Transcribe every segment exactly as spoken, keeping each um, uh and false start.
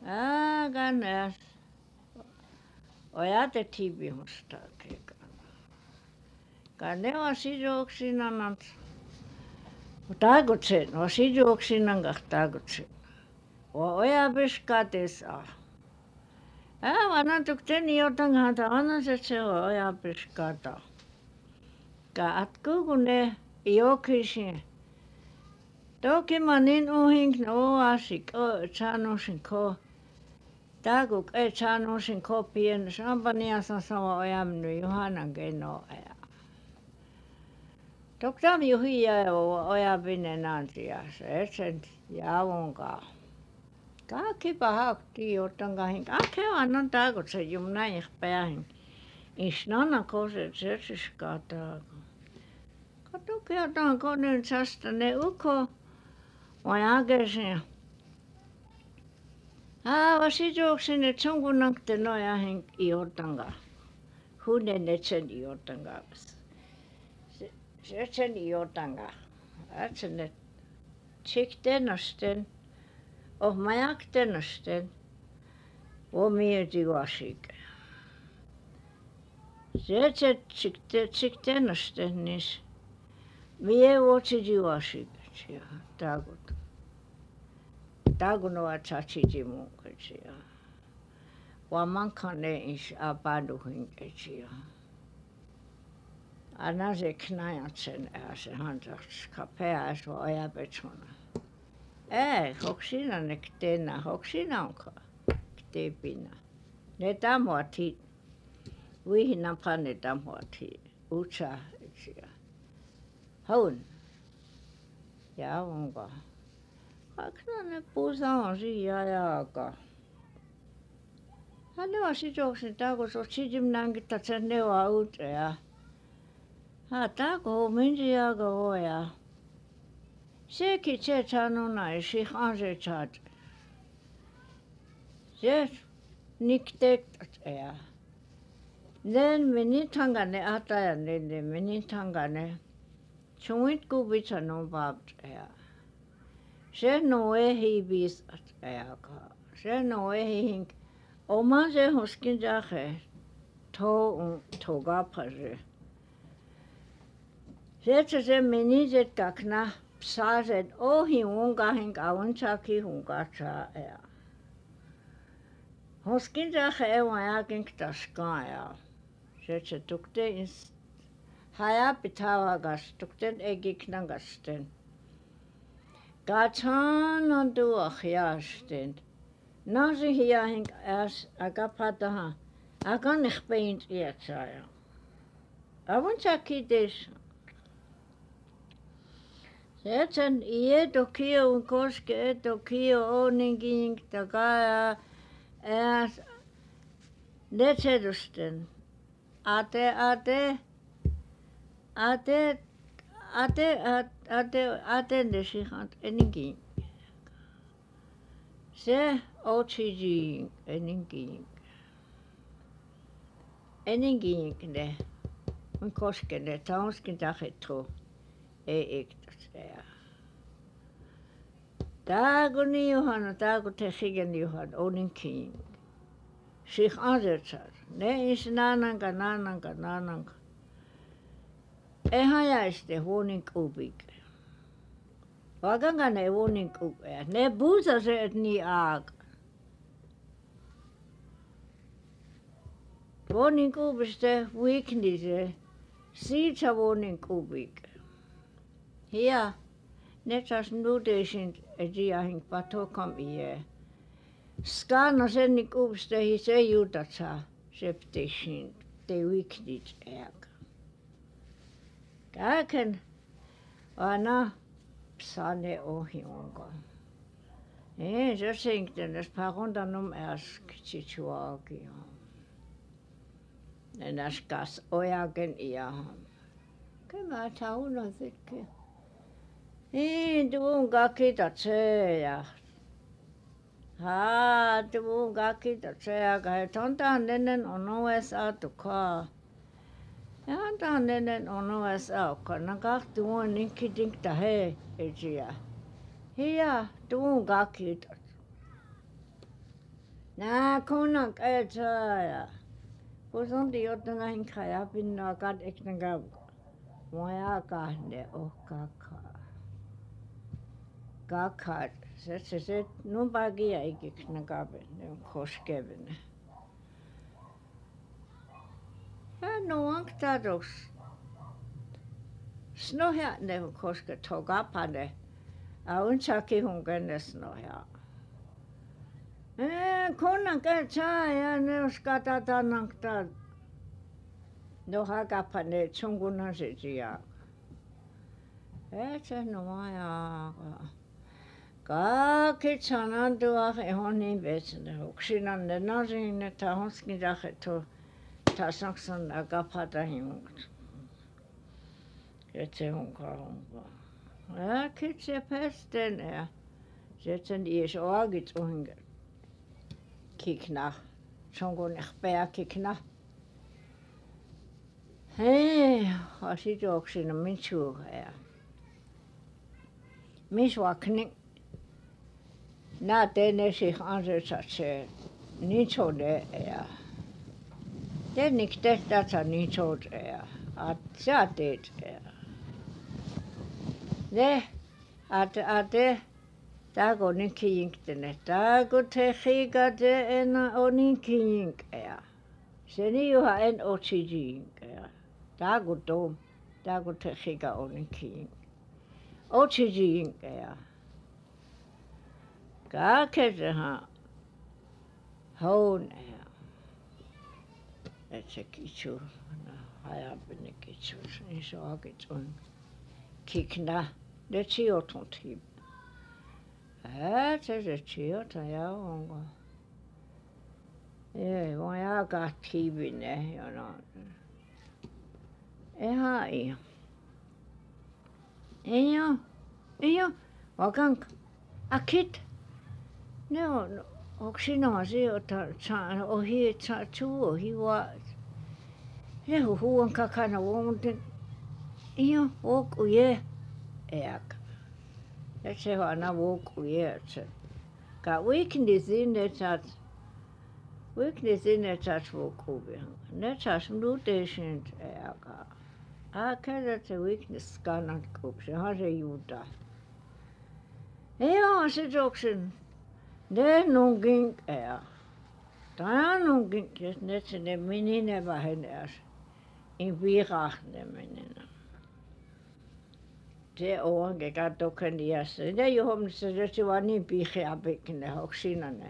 Ah, ganhar. Olha, te tibi musta keka. Ganhar o sijoksina nant. Tagutsen, o sijoksina gahtagutsen. O oja piskatesa. Ah, vanhan tukteni jotain hanta annan se se o oja piskata. Ka atku kun ne jokisin. Toki mä niin uhin no asik o sanoisin ko. Tääkö ei sanoisin ko pieni sampania san sama ojamny Johannan keno ja. Toktam juhia o ojapinen antia se sen javonka. Kaikki pahakti jotain kahin. Kaikki annan tääkö se jum näin päähin. Isnana kose se siis kataa. Kato kertaan koneen sasta ne uko. Ojakesin. Ah, vasi juoksin, että se on kun nakte noja hen iotanga. Hunen et sen iotanga. Se se sen iotanga. Atsen et tsik tennosten. Oh majak tennosten. O mieti vasik. Se se tsik tsik tennosten nis. Mie vuotsi juosik. Taakut. Taakun ovat satsiti mun ketsia. Wamankanne is apaduhin ketsia. Anna se knajat sen ääse hansaks kapeas va ajapetsona. Ei, hoksina ne ktena, hoksina onka ktepina. Ne tamuati. Vihinnan panne tamuati. Utsa etsia. Haun. Ja onka. Kakna ne puusa on siia jaaka. Hän on sidoksen taako so sidim nänkittä sen neua utea. Ha taako minsi jaaka oja. Sekin se sanona ei sich anse chat. Se niktektat ja. Nen minitangane ataja ne minitangane. Suit kuvitsa non papt ja. Se no ei viisat ääka. Se no ei hink. Oma se hoskin jahe. To on toga pare. Se se meni se kakna saaset ohi unka hink avun saki hunka saa ja. Hoskin jahe on jälkeen taskaan ja. Se se tukte ins. Haja pitava gas tukten egiknan gasten. Katsan on tuohjasten. Nasi hiahin äs akapataha. Akan ehpeint iätsaaja. Avun sakites. Se sen ieto kion koske eto kio oninkin takaa äs netsedusten. Ate ate ate ate ate atende sihan eninkin. Se otsiji eninkin. Eninkin ne. On koskene taunskin tahettu. Ei ektas ja. Tääkö niin Johanna, tääkö te sigen Johanna oninkin. Sich anzetsat. Ne is nananka nananka nananka. Eihän jäiste huonin kubik. Vakanka ne huonin kubia. Ne puusaset niin aaka. Huonin kubista viknise. Siitä huonin kubik. Ja ne taas nuutesin etsiähin patokam iä. Skana sen niin kubista hi se jutatsa. Septesin te viknit ääka. Käken aina sane ohi onko. Ei se senkten jos pakontanum äsk sitsuakin. Enäs kas ojaken ihan. Kyllä sauna tekee. Niin tuun kakitat se ja. Haa tuun kakitat se ja kai tontaan ennen on oves atukaa. Ja antaa ennen on oves aukkana kahti on niin kitinktä he etsiä. Ja tuun kakitat. nää kunnan kätsää. Kun on tiottanut hinkaa ja pinnaa kat eknäkä moja kahne ohkakaa. Kakhat. Se se se nun pakia ikiknä kapen ne on koskevinen. Ja nuank tadoks. Snohja ne on koske togapane. A unchaki hun kenne snohja. Eh, kunnan kätsää ja ne on skatatanak no hakapane tsunkunnan se sijaa. Et se nuaja. Kaikki sanantua ehon niin vesne. Uksinan ne nasin ne tahonskin tahettu. Tasaksan akapata hiungut. Et se hunkaa hunkaa. Äkit se pesten ja. Set sen ies oagit uhinga. Kikna. Tsunkun ehpeä kikna. Hei, asit oksina min suuhea. Mis vakni. Nää teine sich ansessa se niin sode ja. Tennik tehtä sa niin sode ja. At sä teet ja. Ne, at ate. Tää kun niin kiinktene. Tää kun te hiikate enää on niin kiinkeä. Se niin juha en otsi kiinkeä. Tää kun tuum. Tää kun te hiika on niin kiinkeä. Otsi kiinkeä. Kaikkehan hounea. Et se kitsu, hajapinen kitsu, niin se akit on kiknä. Ne sijoitut hip. Et se se sijota ja onko. Ei voi jakaa tiivinen ja no. Ihan ihan. Ei oo. Ei oo. Vakanka. Akit. Ne on, onko sinä sieltä saanut ohi, että sä tuu ohi vaan. Ne on huon kakana vuoden. Joo, vuokku jää. Eikä. Et se aina vuokku jää. Ka vikni sinne saat. Vikni sinne saat vuokku vielä. Ne saas nuuteisen eikä. Älkää se vikni skanat kupsehan se juuta. Joo, se toksen. Ne nunkin ja. Tää nunkin, jos ne sinne minne vähenäs. In virahneminen. Se on kekä token iässä. Ne johomissa se vaan niin pihea pikne hoksina ne.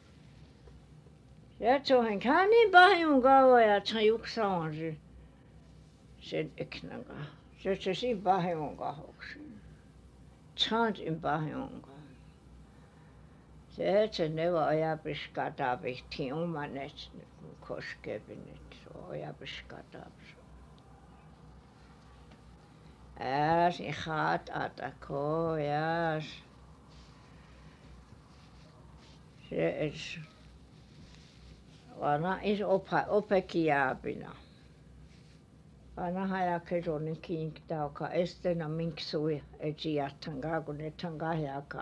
Ja se on kään niin paljon kauan ja se juksa on se. Sen eknäkä. Se se siinä paljon kahoksi. Tsantin paljon kauan. Se et se ne vaan ajapiskata vihtiin omanet koskevinet. Se on ajapiskata. Ääs i haat atako jääs. Se es. Vana is opa opekiaapina. Vana hajaket on niin kiinktauka estena minksui et jättänkaa kun et tankaa jaka.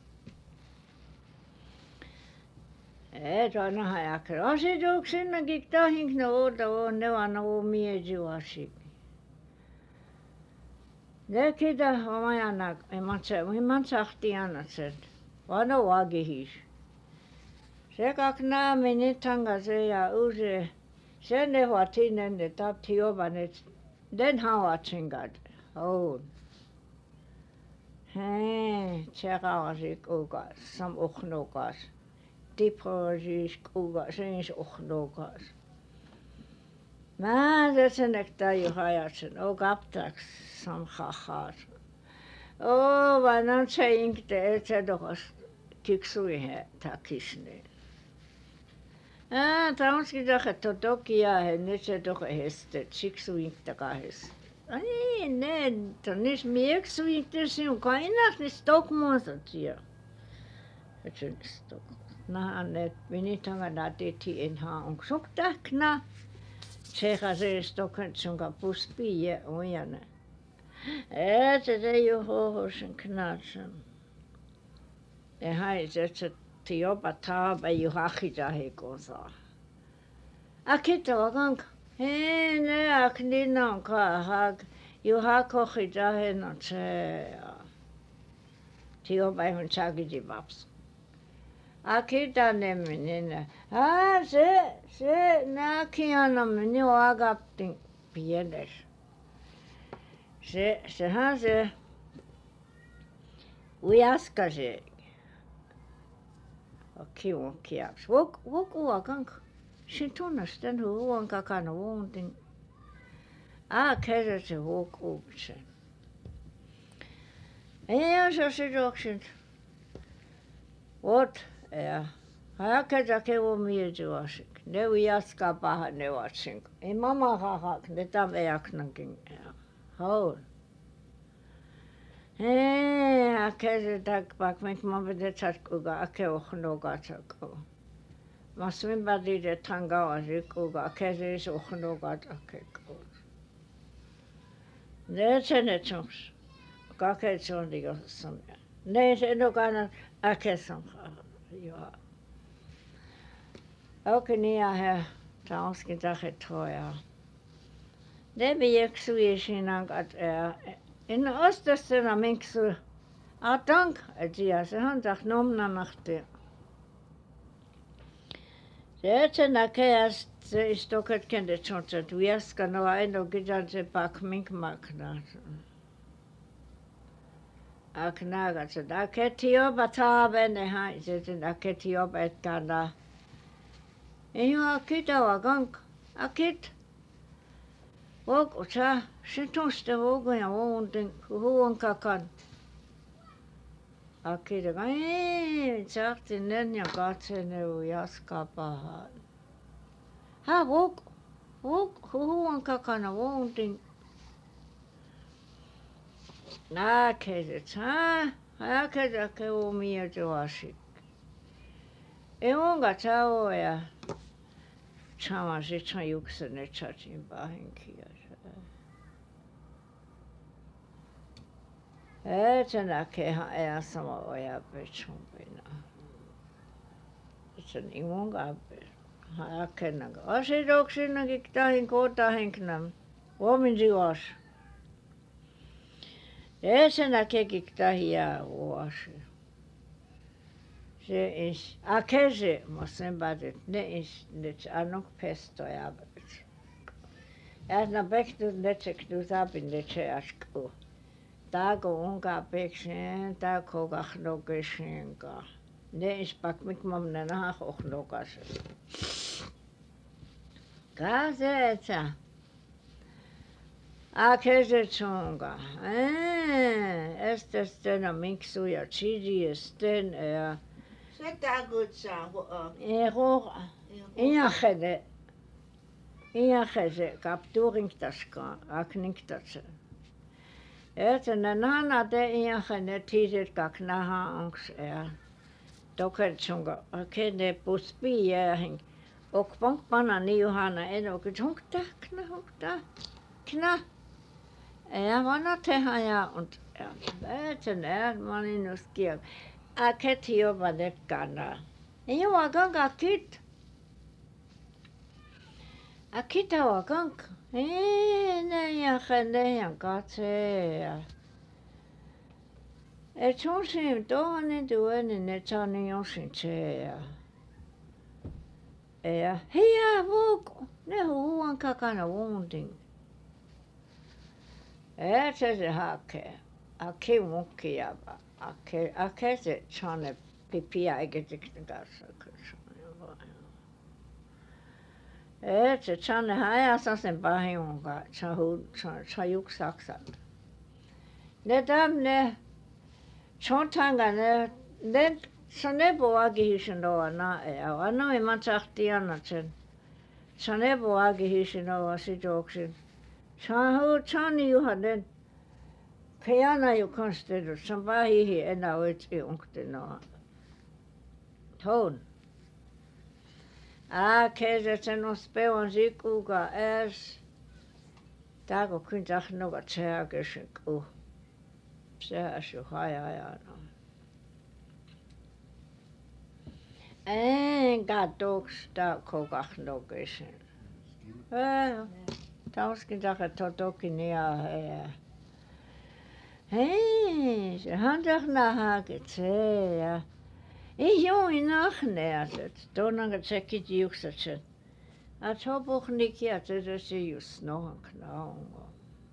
Et aina hajaket. Asetuksennakin tahink ne oota on ne vana on mieti vasi. Ne kita omajana ematse himman sahti annatset. Vano vagihis. Se kak naami nyt tanga se ja use. Sen ne huatinen ne tapti jovanet. Den hauatsinkat. On. Hei, tsekavasik ukas. Sam uhnukas. Tiprosis ukas. Seins uhnukas. Mä sen ekta ju hajatsen. O kaptaks sam hahas. O vanan se inkte et se dohas kiksui he takisne. Ah, tanskin tahettu toki ja he nyt se toki heste kiksui inkta kahdes. Ai ne, tonnis mieksui inkte sinun kainas ni stokmonsa tia. Et sen stok. Nahan ne minitanga nateti enha onko sok täkna. Tseha se stokan sunka puspi ja ojana. Et se jo hohosen knatsen. Ja hai se se tio bata ba yu hakita he kosa. Akita waganka. He ne akni no ka hak yu hako hita he no che. Tio ba hun chagi di baps. Akita ne menina. Ah se se na kiana meni wagapting pienes. Se se ha se uyaska se. Kiu kiaps. Wok wok waganka. Shintona sten hu wanka kana wonting. Ah keze se wok upse. Ja, så ser det också ut. What? Ja. Hakata kevo mietu asik. Ne ujaska paha ne vatsink. Ei mama hahak, ne tam eaknankin. Hou. Hei, hakese tak pak, mink ma vedet satkuga, ake ohno gatsako. Masmin badi de tanga asikuga, akese is ohno gatsako. Ne tsenetsons. Kakek on die jossain. Nee, se en ook aan een akessan. Ja. Ook niet aan her. Tanskin taget troja. Ne bi eksu isinan kat er. In ostastena minksu. A dank, etia se han tak nomna nachti. Se etse näkeäs se istoket kendet sonset vieska no aino gidan se pak mink makna. Aknaga se da ketio batabe ne hai se da ketio betkana. Ei ha kita wagank. Akit. Wok ocha sintoste wogo ja wonten huon kakan. Akit ga ei sagte nen ja katse ne ujaska paha. Ha wok wok huon kakana wonten. Na kedet ha ha kedet ke o mie joasi. E onga chao ya. Chama se chan yukse ne chachin bahin kia. E tena ke ha e asama o ya pe chumpina. Sen imonga pe. Ha kenaga. Asi doksina kiktahin kotahin knam. Womin jiwas. Esena kekiktahia oasi. Se is akeze mosen badet ne is net anok pesto ja. Ja na bektu netek nu tapin neche asku. Tago unga peksen ta kogach no geshenka. Ne is pak mik mam na nach och no gas. Gazeta. Akeze chonga. Eh, este stena minksu ja chidi esten er. Sitä kutsaa. Ero. Injachede. Injachede kapturingtaska akningtatse. Etena nana de injachede tiset kaknaha onks er. Doket chonga. Akede puspi jähing. Ok pank pana ni Johanna eno kutongta kna hokta. Kna. Ja, vanna teha ja und ja, vätsen är man inuskia. A ketio vadet kana. Ei wa ganga kit. A kita wa ganga. Ei, ne ja khane ja katse. E chonsim tohane tuene ne chani yosin che. Ja, hei vuk. Ne huan kakana wonding. Ese se hakee. Ake mukia ba. Ake ake se chane pipia egetikten kanssa. Ese chane hajasa sen pahingonka. Chahu chajuk saksat. Ne tam ne chontanga ne ne sanebo agihishinoa na ja. Anoi matsahti annatsen. Sanebo agihishinoa sidoksin. Chahu chani juhanen. Peana ju konstedut. Som var hihi enää uitsi unktinaa. Hon. A keze sen on speon sikuga es. Tago kyntah nuga tseagesik u. Sehän ju hajajana. enkä tuosta kokahnokeisen. Äh, tauskin takat toki nia hei. Hei, sehän tahna haket se ja ei joi nahneaset. Tuonnan tsekit juksat sen. Att hopuhnikia se se just nohan knaungo.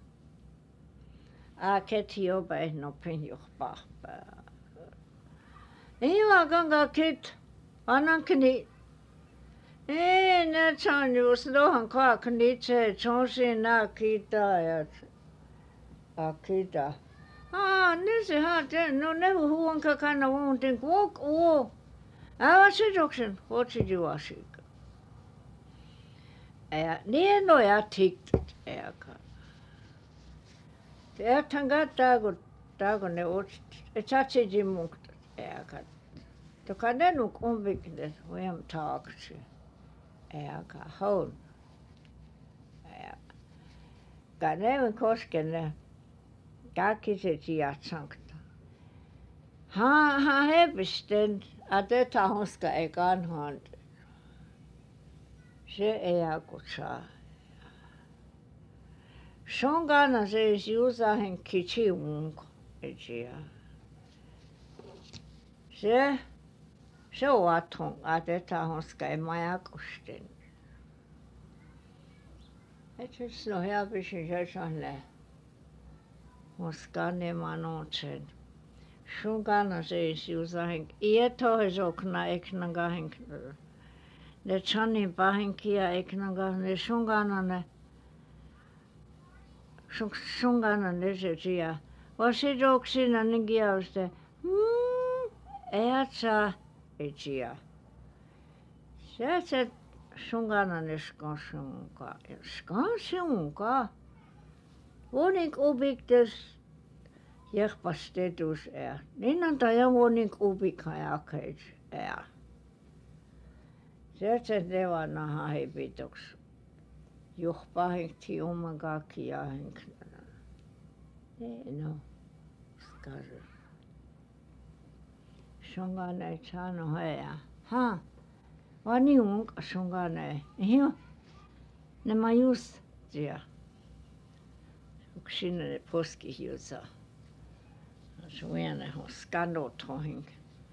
A ketio päin nopin johpahpää. Ei vakanga kit. Anankni. Ei ne chan just nohan kaakni se chonsin na kita ja akita. Ah, ne se hat no ne huonka kanna vuonten kuok u. Ava sidoksen hotsi juasik. Ja niin noja tiktat eka. Teethän kattaa kun tää kun ne otsit. Et satsi muktat eka. Toka ne nuk umpiknes huim taakse. Eka hon. Ja. Ka ne kosken ne. Kaikkiset sijat sankta. Ha ha hepisten. Ateta honska ekan hant. Se ei akutsaa. Shongana se juusahen kichi unko etsiä. Se se oathon ateta honska ei majakusten. Et se no helpisin se sanne. Honska ne manotsen. Shongana se juusahen ietohesokna eknangahen. Ne channin pahinkia eknanga ne shungana ne shungana ne se tia. Vasi doksina ne kiauste. Hmm, eät saa etsiä. Se se shungana ne skansunka. Skansunka. Vonik ubiktes jehpastetus ää. Ninnan tajan vonik ubikha jakeet ää. Se se nevana hahipitoks. Juhpahinkti umman kaikki ja henknana. Ei no. Skare. Shongana ei saanut heja. Ha. Vani unka shongana ei. Joo. Nämä just. Ja. Uksinne ne poskihiusa. Suojana on skanotohinki.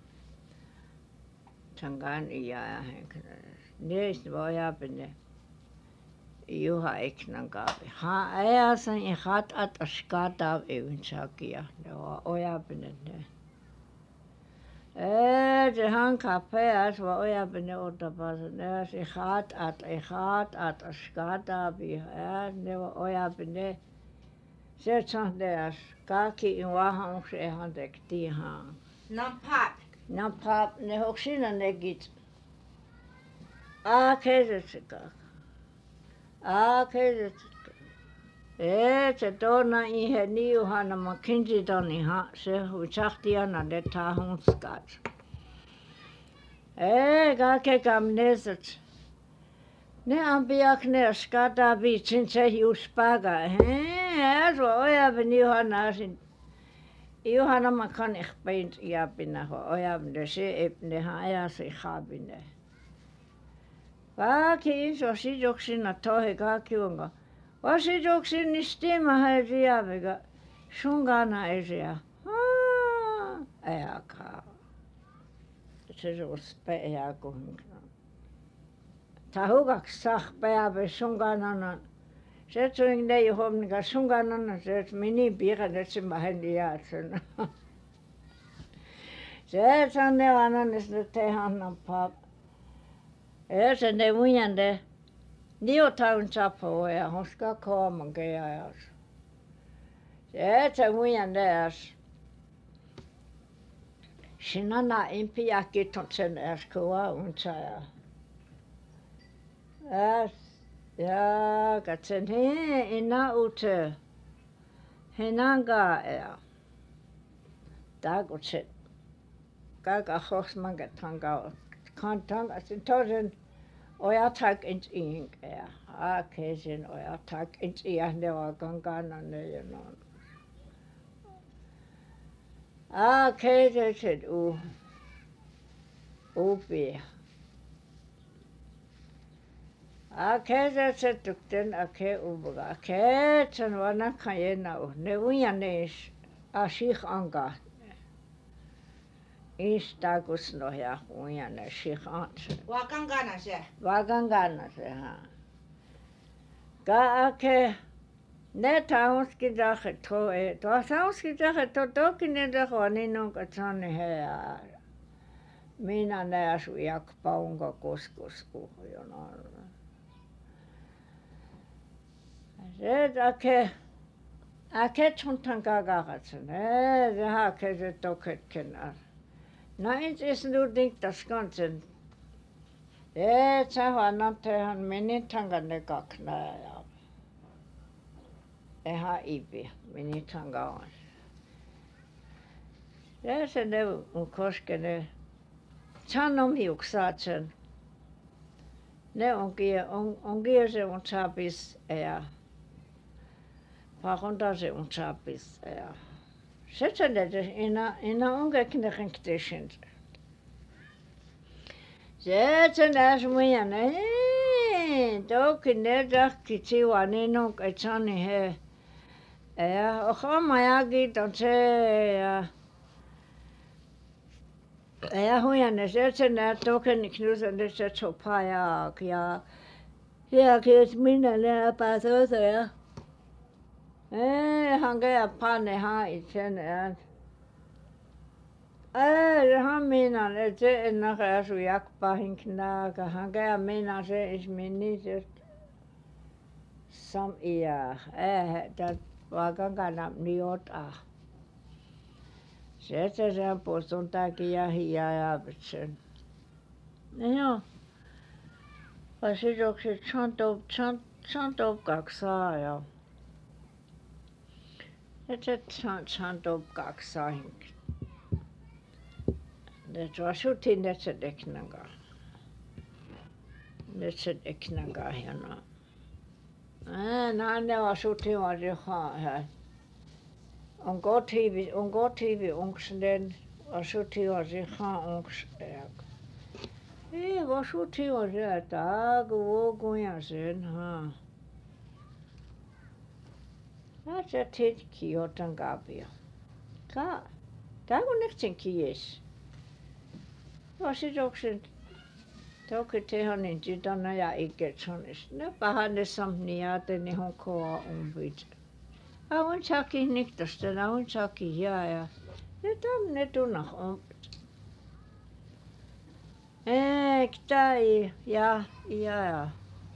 Tangan ja neist voi apne juha eknan kaapi. Ha ajasan ja hat at askata evin sakia. Ne on ojapne ne. Ee, se han kapeas va ojapne otapasa. Ne se hat at e hat at askata vi. Ne va ojapne. Se on ne kaikki in vahan se han tekti han. Non pap. No pap, ne hoksina negit. A kezetska. A kezetska. Et se tona ihe niuhana ma kinsitoni ha se hutsahtiana ne tahunskat. Ei kaikke kamneset. Ne ampiak ne skata vitsin se juspaga. Hei, so oja niuhana sin. Johanna ma kan ich paint ja binna ho oja ne se epne ha ja se habine. Kaikki iso sidoksina tohe kaikki onko. Va sidoksin ni stima ha riavega. Shungana esia. Ah, eka. Se jos peja kun. Tahugaks sah peja be shungana. Se tuli ne johonkin shungana se mini piirre nyt se mahendiaatsen. Se sanne vananes nyt tehannan pap. Ja se ne muijande. Nio taun chapo ja hoska kooman kejas. Se se muijande as. Sinana impia kitot sen äskua unsaja. As. Ja, katsen he ina ute. Henanga ja. Takutset. Kaka hosmanka tanga. Kan tanga sen toisen oja tak ins ink ja. Akesen oja tak ins ja ne vakan kannan ne ja non. Akesen u. Upia. Akhezettukten akhe ubuga akhetsan wana khayena u ne uyanesh ashikh anga istakus no ya uyane shikh ans Wakangana se. vagangana se ha ka akhe ne taunski dache to e to taunski dache to tokine dache wani no katsani he ya minä ne asu jakpaunga koskus uhjona se akhe akhe chuntan kagagatsen e det har akhe tokketkenar näin is nu diktas kansen et sä vanantehan minitanganne kakna ja eha ipi minitanga on se se ne on koskene sanom hiuksaatsen ne onkin on onkin se on saapis ja pakonta se on saapis ja se se ne ina ina ongekneken ktesen se se näs muijan ei toki ne rakki siwa niin on etsani he ja homma jakin on se ja ja huijanne se se nä token knusen det se sopa ja ja ja kes minä ne pääsöse ja ei hanke ja panne ha itsen ja ei han minä ne se en näe asu jakpahin knaaga hanke ja minä se is minni se sam ja eh dat vakangana niota se se se postun takin ja hia ja sen joo asidokset chantop chant chantop kaksaa ja se se chant chantop kaksaa ne tuosutin ne se deknanga ne se deknanga hieno ää nanne asutin var det här on kotivi on kotivi onks den asutin var det här onks ei asutin var det tag vogun ja sen ha ja se titki jotan kapio ka tää on neksen kies asidoksen toki tehdä niin tytönä ja iketsonis ne pahanne samniaate niin on kova umpit a on saki niktosta na on saki ja ja ne tam ne tunna umpit ek tai ja ja ja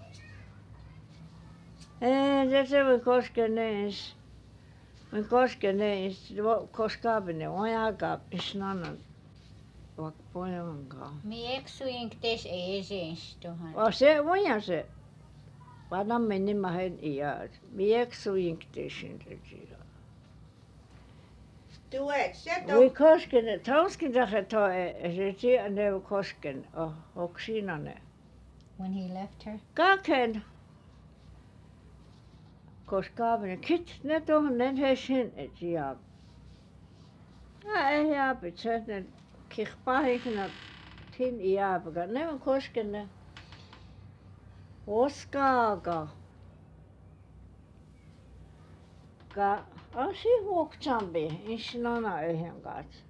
ei se se voi koskenees voi koskenees koskaapine ojakaa isnanan vaikka pojankaan mi eksuink tes eesens tuhan o se voihan se vanha meni mahen iät mieksuink tesin tesia Tuet se voi to. kosken tauskin tahe to se tia ne kosken o oksina ne when he left her kaken koska ne kit ne tohon ne hesin et ja ei ja pitset ne kirpahikna tin iäpäkä ne on kosken ne oskaaga ka asi huoktsampi isnana yhden kanssa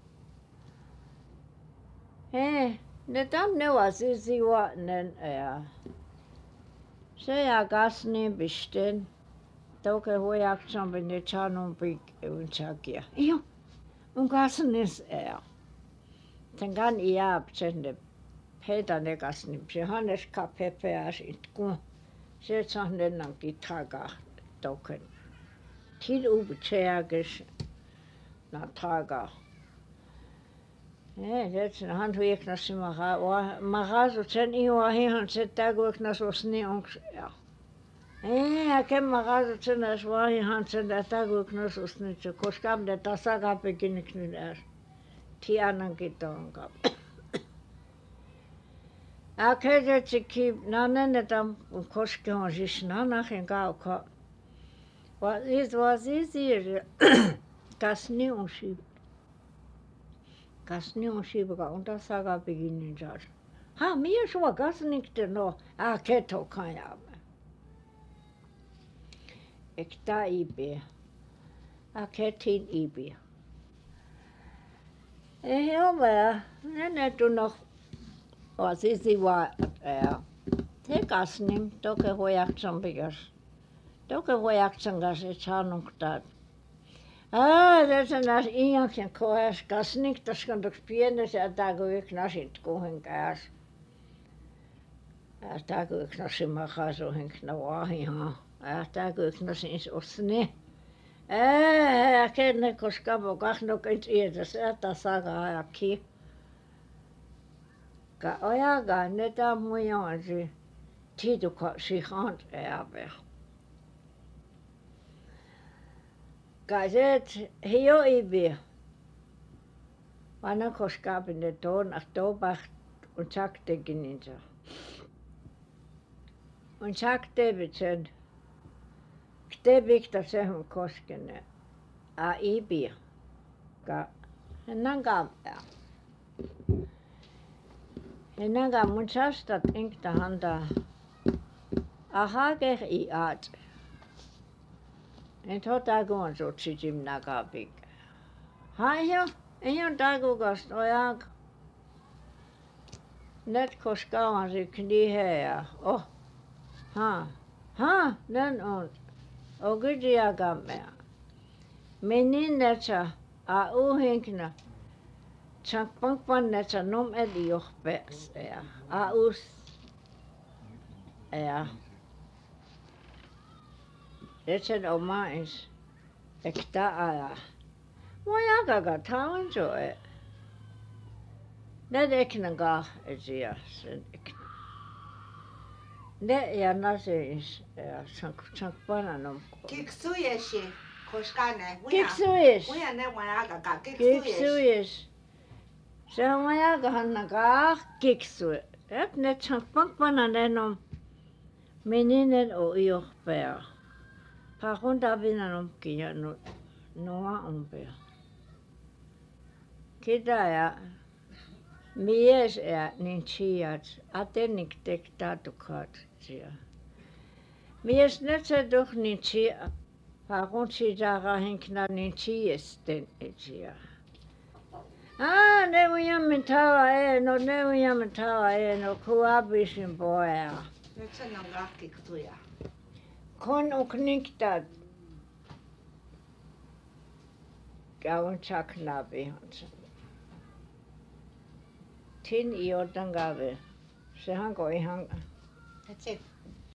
hei ne tam ne var sisivainen ja se ja kasnin pisten toke huojaktsampi ne sanumpi unsakia jo on kasnis ja sen kan iäp sen ne heitä ne kasnin se hannes kapepeä sit kun se saa nennan kitaga token til ubetjækes na taga ei se han huiknas se maha maha sen iwa ihan se taguiknas osni onks ja ei ja ken maha sen as vahihan sen taguiknas osni se koska ne tasakapekinik nyt as tianankin tonka akhezetski nanen tam koske on siis nanahin kauka wa is was easier kasni on ship kasni on ship ka on tasakapekin niin saas Ha, minä sua kasnikte no, ää keto kajamme. Ek ta ipi. Ää ketin ipi. Ei ole, ne ne tunno. O sisi va, ää. Te kasnim, toke huojakson pikas. Toke huojakson kanssa et saanut taat. Aa, tässä näs iiaksen kohdassa kasnik, toska on toks pienessä jätää, kun yksi nasit kuhen käs. Jätää, kun yksi nasin makasuhen kna vahihan. Jätää, kun yksi nasin osni. Ää, kenne, koska vo kahnokent iätäs, jätää saka ajakki. Ka ojakaan, ne tää mujonsi. Tiituka sihant äävä. Ka se, et hio ibi. Vanha koskaapin ne tuon, att tuopaht on saktekin niin se. On sakteepit sen. Ktepikta se on koskene. A ibi. Ka hennan kampea. Hennan ka mun sastat inkta hanta. A haker i aat. En tota kun sut sitim nakapik. Hai jo, ei on takukas ojak. Net koskaavan se kniheä. Oh. Ha. Ha, den on. O kytiä kammea. Menin netsä a uhinkna. Tsank pankpan netsä nom eli johpeäs. A us. Ja. Etsen omais. Ek taa. Moi aika taan so e. Ne eknen ka etsiä sen eknen. Ne ja naseis ja sank sank pananom. Kiksuyeshi, koska ne. Kiksuis. Uja ne moi aika ka kiksuyeshi. Kiksuis. Se on moi aika hanna ka kiksu. Et ne sank pank pananom. Meninen o johpea. Pakon tapinan onkin ja no, noa ompea. Kita ja mies ja niin siat. Atenik tek taatukaat siat. Mies net se toch niin siat. Pakon sitä rahenkna niin siesten etsiä. Ah, ne on jammin tava ei, no ne on jammin tava ei, no kuapisin poja. Nyt sen on ka kiksuja. Kon och nyktat. Käyn saknabihansa. Tin iotan gabe. Sehän ko ihan. That's it.